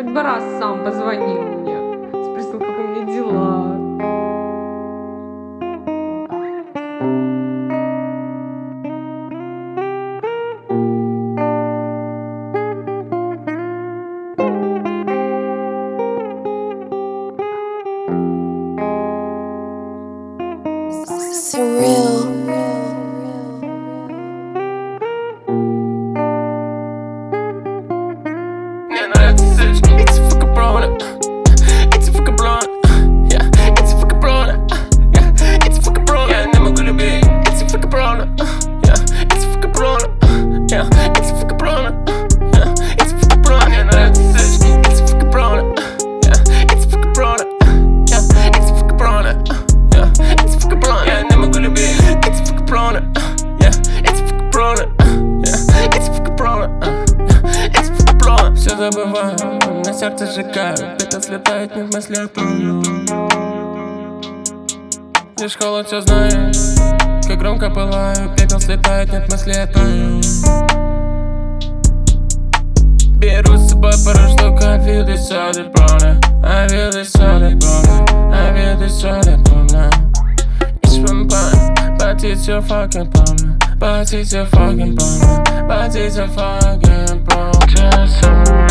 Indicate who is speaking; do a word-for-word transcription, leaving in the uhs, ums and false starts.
Speaker 1: Хоть бы раз сам позвонил мне, спросил, как у меня дела.
Speaker 2: Surreal.
Speaker 3: Не нравится сычка, эти фука провода, эти фука провода, yeah, эти фука провода, yeah, эти фука провода. Я не могу любить, эти фука провода, yeah, эти фука провода, yeah, эти фука провода, yeah, эти фука провода. Не нравится сычка, эти фука провода, yeah, эти фука провода, yeah, эти фука провода, yeah, эти фука провода. Я не могу любить, эти фука провода, yeah, эти фука провода, yeah, эти фука провода. Все забываю, на сердце сжигаю, где-то слетает, нет мысли о том. Лишь холод все знает, как громко пылаю, пепел слетает, нет мысли о том. Беру с собой пару штук, I feel this solid problem, I feel this solid problem, I feel this solid problem. Ich bin fine, but it's your fucking problem, but it's your fucking problem, but it's your fucking problem. Just some